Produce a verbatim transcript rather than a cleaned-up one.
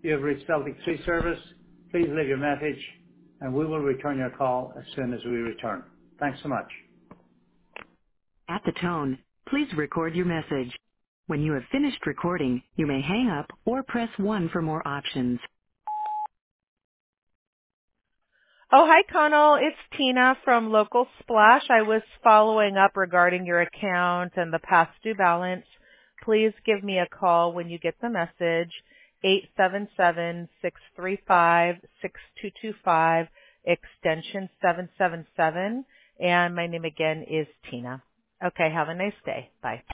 You have reached Celtic Tree Service. Please leave your message, and we will return your call as soon as we return. Thanks so much. At the tone, please record your message. When you have finished recording, you may hang up or press one for more options. Oh, hi, Connell. It's Tina from Local Splash. I was following up regarding your account and the past due balance. Please give me a call when you get the message, eight seven seven, six three five, six two two five, extension seven seven seven, and my name again is Tina. Okay, have a nice day. Bye.